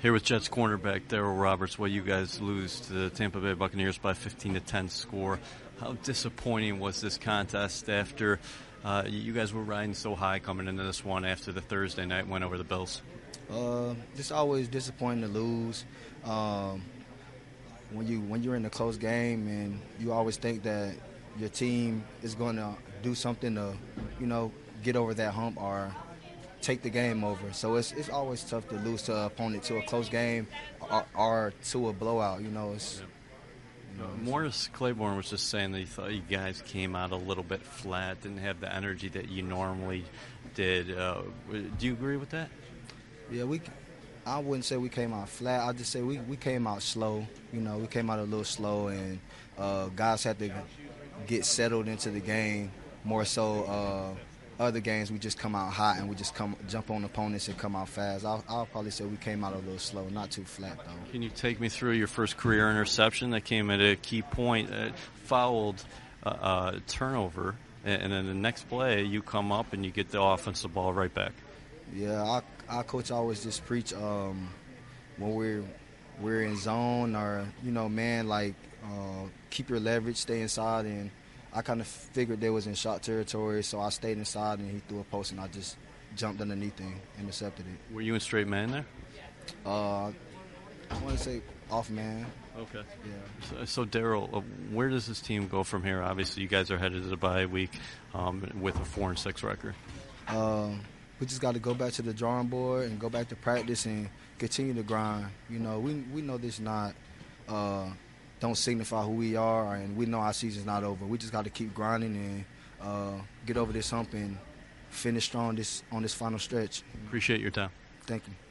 Here with Jets cornerback Darryl Roberts. Well, you guys lose to the Tampa Bay Buccaneers by 15-10 score. How disappointing was this contest after you guys were riding so high coming into this one after the Thursday night win over the Bills? It's always disappointing to lose. When you're in a close game and you always think that your team is going to do something to, get over that hump or take the game over. So it's always tough to lose to an opponent to a close game or to a blowout. Morris Claiborne was just saying that he thought you guys came out a little bit flat, didn't have the energy that you normally did. Do you agree with that? Yeah, I wouldn't say we came out flat. I'd just say we came out slow. We came out a little slow, and guys had to get settled into the game more so. Other games, we just come out hot and we just jump on opponents and come out fast. I'll probably say we came out a little slow, not too flat, though. Can you take me through your first career interception that came at a key point, fouled turnover, and then the next play you come up and you get the offensive ball right back? Yeah, our coach always just preach when we're in zone or, keep your leverage, stay inside, and I kind of figured they was in shot territory, so I stayed inside, and he threw a post, and I just jumped underneath and intercepted it. Were you in straight man there? I want to say off man. Okay. Yeah. So Darryl, where does this team go from here? Obviously, you guys are headed to the bye week with a 4-6 record. We just got to go back to the drawing board and go back to practice and continue to grind. We know this not don't signify who we are, and we know our season's not over. We just got to keep grinding and get over this hump and finish strong on this final stretch. Appreciate your time. Thank you.